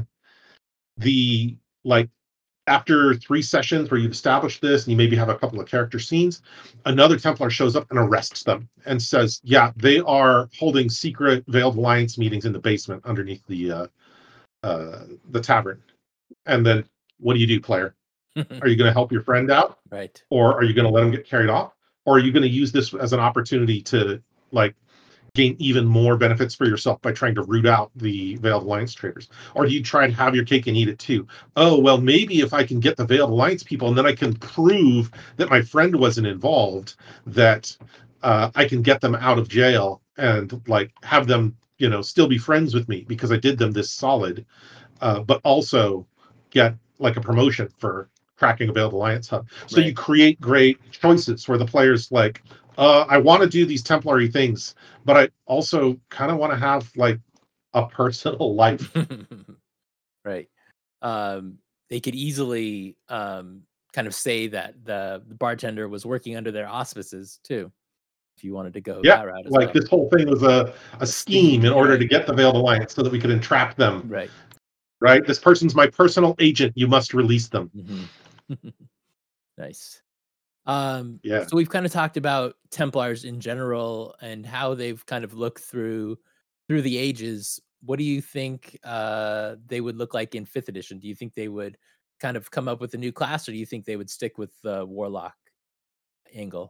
the like after three sessions where you've established this and you maybe have a couple of character scenes, another Templar shows up and arrests them and says, yeah, they are holding secret Veiled Alliance meetings in the basement underneath the uh, uh, the tavern. And then what do you do, player? Are you going to help your friend out? Right. Or are you going to let him get carried off? Or are you going to use this as an opportunity to like gain even more benefits for yourself by trying to root out the Veiled Alliance traders? Or do you try and have your cake and eat it too? Oh, well, maybe if I can get the Veiled Alliance people and then I can prove that my friend wasn't involved, that uh, I can get them out of jail and like have them, you know, still be friends with me because I did them this solid, uh, but also get like a promotion for cracking a Veiled Alliance hub. So Right. you create great choices where the player's like, uh, I want to do these Templary things, but I also kind of want to have like a personal life. Right. Um, they could easily um, kind of say that the, the bartender was working under their auspices too, if you wanted to go Yeah, that route as like well. this whole thing was a, a A scheme scheme, in order right? to get the Veiled Alliance so that we could entrap them, Right. right? This person's my personal agent. You must release them. Hmm. Nice. Um, Yeah. so we've kind of talked about Templars in general and how they've kind of looked through through the ages. What do you think uh, they would look like in fifth edition? Do you think they would kind of come up with a new class, or do you think they would stick with the warlock angle?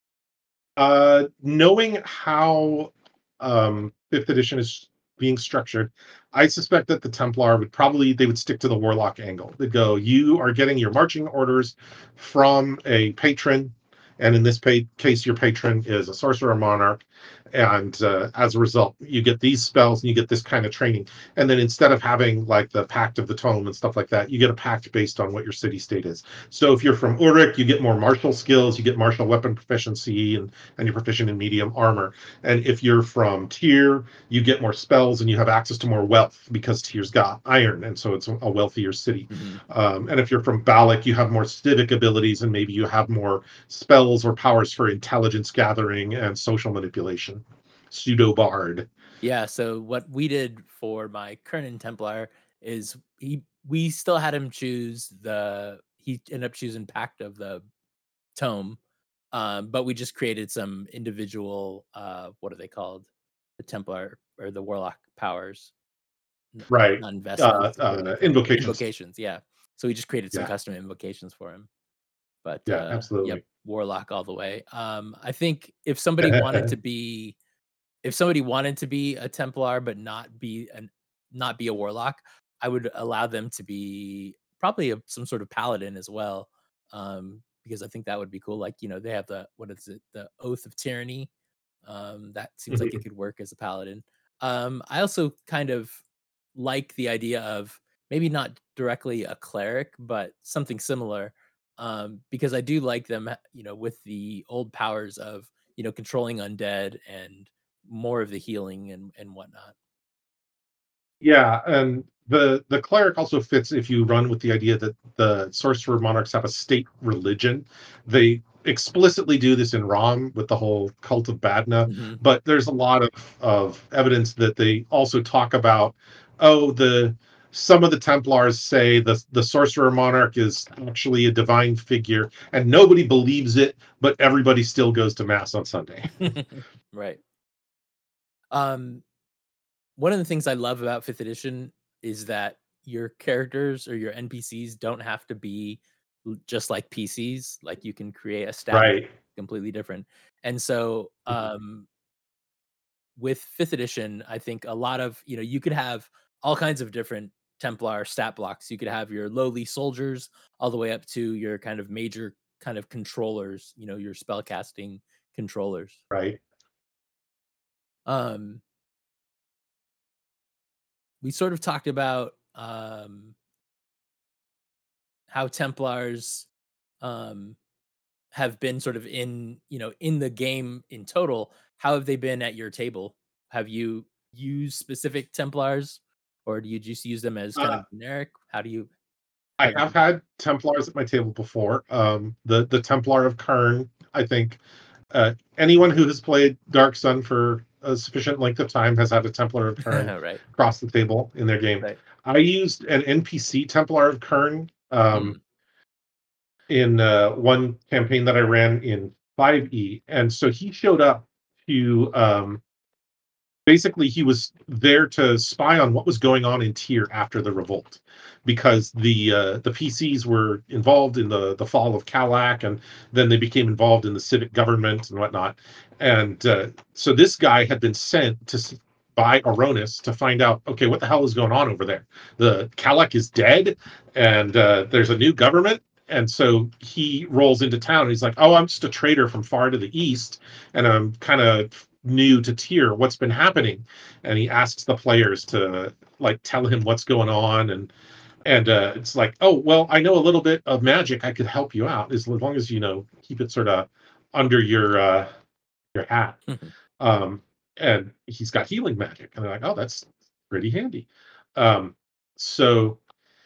Uh, knowing how um, fifth edition is being structured, I suspect that the Templar would probably they would stick to the Warlock angle. They'd go, you are getting your marching orders from a patron, and in this pa- case, your patron is a sorcerer monarch, and uh, as a result, you get these spells and you get this kind of training. And then instead of having like the Pact of the Tome and stuff like that, you get a pact based on what your city state is. So if you're from Uruk, you get more martial skills, you get martial weapon proficiency, and and you're proficient in medium armor. And if you're from Tyr, you get more spells and you have access to more wealth because Tyr's got iron, and so it's a wealthier city. Hmm. Um, and if you're from Balak, you have more civic abilities and maybe you have more spells or powers for intelligence gathering and social manipulation. Pseudo bard. Yeah. So what we did for my Kernan Templar is he we still had him choose the he ended up choosing Pact of the Tome. Um, but we just created some individual, uh, what are they called? The Templar or the Warlock powers, n- Right. not Uh, investments. What are they uh, called? invocations. Invocations. Yeah. So we just created some Yeah. custom invocations for him. But Yeah. uh, yep, Absolutely. Warlock all the way. Um, I think if somebody wanted to be, if somebody wanted to be a Templar but not be an not be a Warlock, I would allow them to be probably a, some sort of Paladin as well, um, because I think that would be cool. Like you know, they have the what is it, the Oath of Tyranny. Um, that seems like it could work as a Paladin. Um, I also kind of like the idea of maybe not directly a cleric, but something similar, um, because I do like them, you know, with the old powers of you know controlling undead and more of the healing and and whatnot. Yeah, and the the cleric also fits if you run with the idea that the sorcerer monarchs have a state religion. They explicitly do this in Rom with the whole cult of Badna, Hmm. but there's a lot of of evidence that they also talk about. Oh, the some of the Templars say the the sorcerer monarch is actually a divine figure, and nobody believes it, but everybody still goes to mass on Sunday. Right. Um, One of the things I love about fifth edition is that your characters or your N P Cs don't have to be l- just like P Cs. Like you can create a stat Right. completely different. And so Mhm. um with fifth edition, I think a lot of, you know, you could have all kinds of different Templar stat blocks. You could have your lowly soldiers all the way up to your kind of major kind of controllers, you know, your spell casting controllers. Right. Um, we sort of talked about um, how Templars um, have been sort of in, you know, in the game in total. How have they been at your table? Have you used specific Templars, or do you just use them as kind Uh, of generic? How do you I have have you? had Templars at my table before. Um, the the Templar of Karn, I think uh, anyone who has played Dark Sun for a sufficient length of time has had a Templar of Karn Right, across the table in their game. right. I used an N P C Templar of Karn um, Mm. in uh, one campaign that I ran in five E, and so he showed up to um, basically he was there to spy on what was going on in Tyr after the revolt, because the uh, the P Cs were involved in the the fall of Kalak, and then they became involved in the civic government and whatnot. And uh, so this guy had been sent to by Aronis to find out, okay, what the hell is going on over there? The Kalak is dead, and uh, there's a new government. And so he rolls into town and he's like, oh, I'm just a trader from far to the east, and I'm kind of new to Tyr. What's been happening? And he asks the players to like tell him what's going on, and and uh, it's like, oh well, I know a little bit of magic. I could help you out as long as you know keep it sort of under your uh, your hat. Um, and he's got healing magic, and they're like, oh, that's pretty handy. Um, so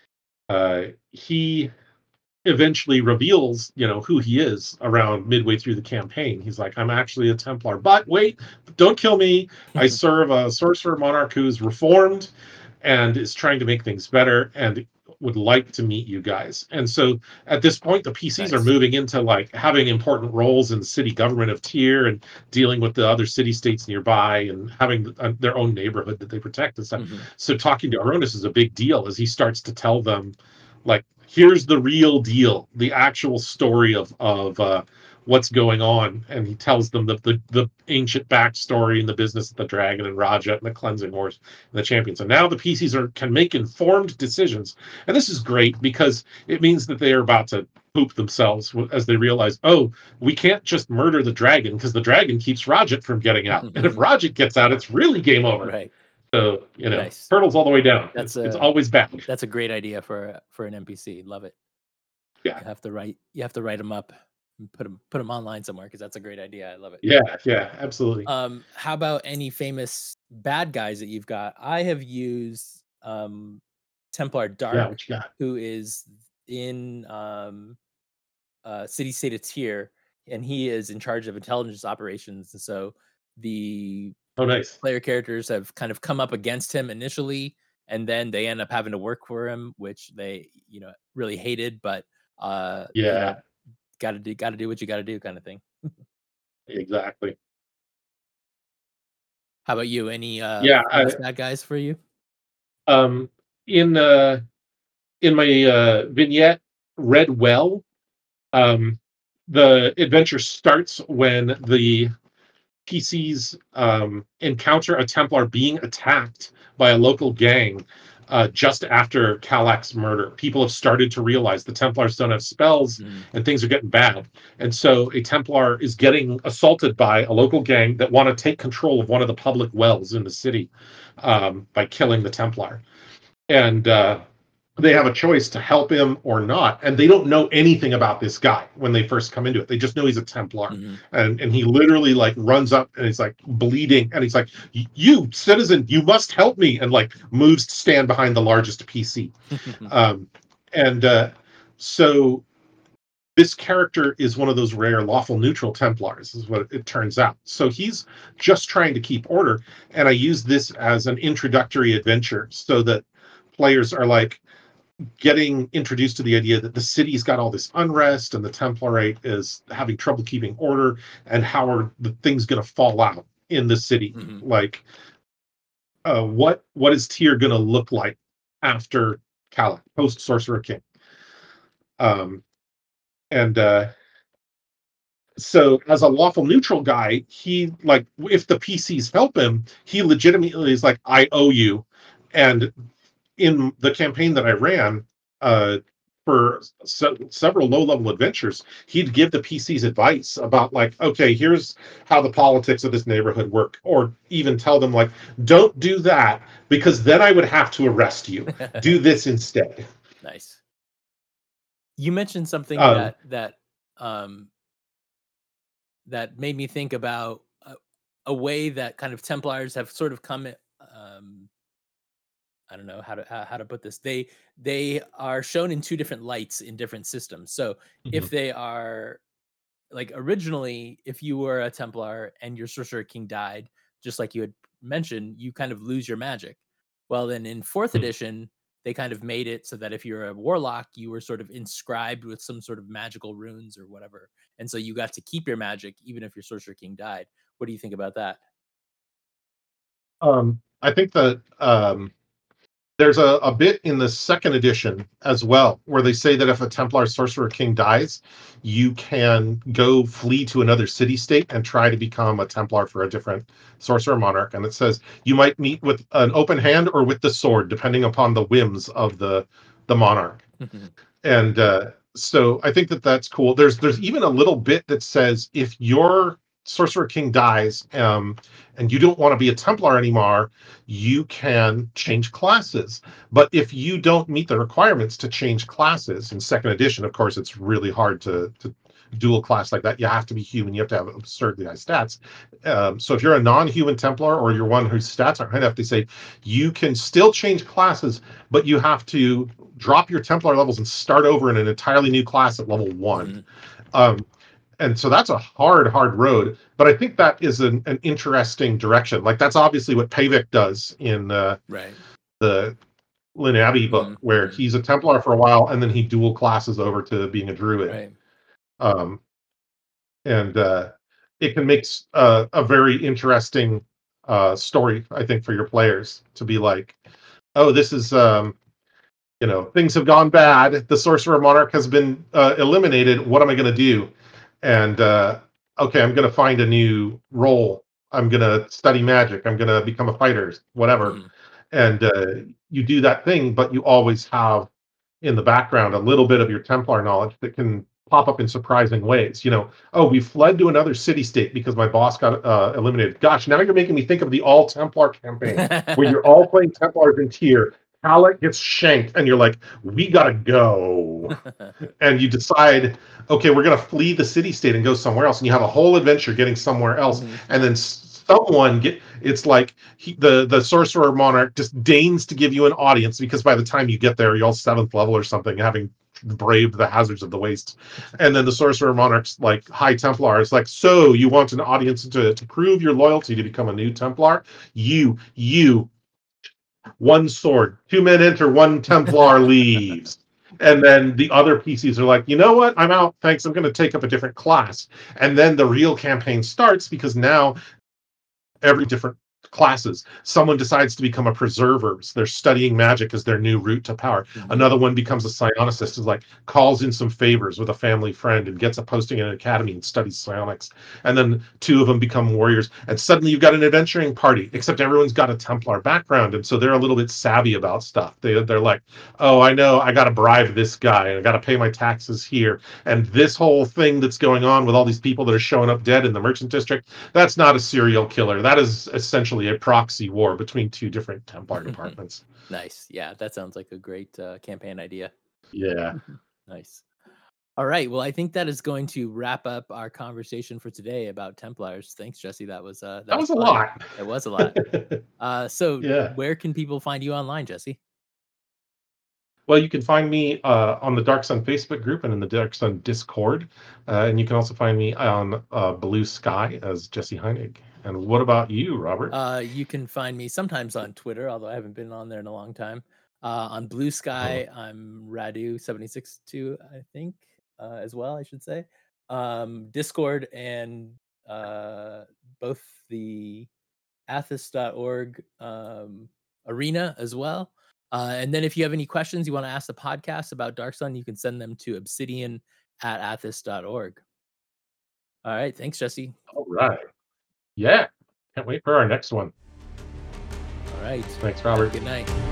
uh, he eventually reveals, you know, who he is around midway through the campaign. He's like, I'm actually a Templar, but wait, don't kill me. I serve a sorcerer monarch who's reformed and is trying to make things better and would like to meet you guys. And so at this point, the P Cs are Nice. moving into like having important roles in the city government of Tyr and dealing with the other city states nearby and having uh, their own neighborhood that they protect and stuff. Mhm. So talking to Aronis is a big deal as he starts to tell them, like, here's the real deal, the actual story of of uh, what's going on, and he tells them the, the the ancient backstory and the business of the dragon and Raja and the cleansing wars and the champions. And now the P Cs are can make informed decisions, and this is great because it means that they are about to poop themselves as they realize, oh, we can't just murder the dragon because the dragon keeps Rajat from getting out, and if Rajat gets out, it's really game over. Right. So you know, Nice. turtles all the way down. That's It's it's a always back. that's a great idea for a for an N P C. Love it. Yeah. You have to write you have to write them up and put them put them online somewhere because that's a great idea. I love it. Yeah, yeah, absolutely. Um, how about any famous bad guys that you've got? I have used um Templar Yeah, Dark, what you got? who is in um uh City State of Tier, and he is in charge of intelligence operations. And so the Oh, nice. player characters have kind of come up against him initially, and then they end up having to work for him, which they, you know, really hated, but uh, you know, Yeah, gotta do gotta do what you gotta do kind of thing. exactly. How about you? Any uh Yeah, famous I, bad guys for you? um, in uh, in my uh, vignette, Red Well, um, the adventure starts when the P Cs um, encounter a Templar being attacked by a local gang uh, just after Kalak's murder. People have started to realize the Templars don't have spells Mhm. and things are getting bad. And so a Templar is getting assaulted by a local gang that want to take control of one of the public wells in the city um, by killing the Templar. And uh, they have a choice to help him or not, and they don't know anything about this guy when they first come into it. They just know he's a Templar, Mhm. and and he literally like runs up and he's like bleeding, and he's like, you citizen, you must help me, and like moves to stand behind the largest P C. um and uh so this character is one of those rare lawful neutral Templars, is what it turns out. So he's just trying to keep order, and I use this as an introductory adventure so that players are like getting introduced to the idea that the city's got all this unrest and the Templarate is having trouble keeping order, and how are the things going to fall out in the city? Mhm. Like, uh, what what is Tyr going to look like after Kalak, post Sorcerer King? Um, and uh, so as a lawful neutral guy, he like if the P Cs help him, he legitimately is like, I owe you. And in the campaign that I ran, uh, for se- several low-level adventures, he'd give the P Cs advice about like, okay, here's how the politics of this neighborhood work, or even tell them like, don't do that because then I would have to arrest you. Do this instead. Nice. You mentioned something Um, that that um that made me think about a, a way that kind of Templars have sort of come. Um, I don't know how to how, how to put this. They they are shown in two different lights in different systems. So if mhm, they are like originally, if you were a Templar and your Sorcerer King died, just like you had mentioned, you kind of lose your magic. Well, then in fourth mhm. edition, they kind of made it so that if you're a warlock, you were sort of inscribed with some sort of magical runes or whatever. And so you got to keep your magic even if your Sorcerer King died. What do you think about that? um, I think that um, there's a, a bit in the second edition as well where they say that if a Templar Sorcerer King dies, you can go flee to another city state and try to become a Templar for a different Sorcerer Monarch. And it says you might meet with an open hand or with the sword, depending upon the whims of the the monarch. And uh, so I think that that's cool. There's there's even a little bit that says if your Sorcerer King dies, um, and you don't want to be a Templar anymore, you can change classes. But if you don't meet the requirements to change classes in second edition, of course, it's really hard to to dual class like that. You have to be human. You have to have absurdly high stats. Um, so if you're a non-human Templar or you're one whose stats aren't high enough, they say you can still change classes, but you have to drop your Templar levels and start over in an entirely new class at level one. Mhm. Um, and so that's a hard, hard road. But I think that is an, an interesting direction. Like that's obviously what Pavik does in uh, Right. the Lynn Abbey book, where Mm-hmm. he's a Templar for a while and then he dual classes over to being a Druid. Right. Um, and uh, it can make uh, a very interesting uh, story, I think, for your players to be like, oh, this is um, you know, things have gone bad. The Sorcerer Monarch has been uh, eliminated. What am I going to do? And uh, okay, I'm going to find a new role. I'm going to study magic. I'm going to become a fighter, whatever. Mm-hmm. And uh, you do that thing, but you always have in the background a little bit of your Templar knowledge that can pop up in surprising ways. You know, oh, we fled to another city state because my boss got uh, eliminated. Gosh, now you're making me think of the all Templar campaign where you're all playing Templars in tier. Halleck gets shanked, and you're like, we gotta go. And you decide, okay, we're gonna flee the city state and go somewhere else. And you have a whole adventure getting somewhere else. Mm-hmm. And then someone get it's like he, the the sorcerer monarch just deigns to give you an audience because by the time you get there, you're all seventh level or something, having braved the hazards of the wastes. And then the sorcerer monarch's like high Templar is like, so you want an audience to, to prove your loyalty to become a new Templar? You, you, one sword, two men enter, one Templar leaves. And then the other P Cs are like, you know what? I'm out. Thanks. I'm going to take up a different class. And then the real campaign starts because now every different classes. Someone decides to become a preserver. So they're studying magic as their new route to power. Mm-hmm. Another one becomes a psionicist, is like calls in some favors with a family friend and gets a posting in an academy and studies psionics. And then two of them become warriors. And suddenly you've got an adventuring party, except everyone's got a Templar background. And so they're a little bit savvy about stuff. They, they're like, oh, I know I got to bribe this guy and I got to pay my taxes here. And this whole thing that's going on with all these people that are showing up dead in the merchant district, that's not a serial killer. That is essentially a proxy war between two different Templar departments. Nice. Yeah, that sounds like a great uh, campaign idea. Yeah. Nice. All right. Well, I think that is going to wrap up our conversation for today about Templars. Thanks, Jesse. That was uh that That was was a fun. lot. It was a lot. Uh so Yeah. where can people find you online, Jesse? Well, you can find me uh, on the Dark Sun Facebook group and in the Dark Sun Discord. Uh, and you can also find me on uh, Blue Sky as Jesse Heinig. And what about you, Robert? Uh you can find me sometimes on Twitter, although I haven't been on there in a long time. Uh on Blue Oh, Sky, I'm Radu seven six two, I think, uh, as well, I should say. Um Discord and uh both the athos dot org um, arena as well. Uh, and then if you have any questions you want to ask the podcast about Dark Sun, you can send them to obsidian at athos dot org. All right. Thanks, Jesse. All right. Yeah. Can't wait for our next one. All right. Thanks, Have a Robert. good night.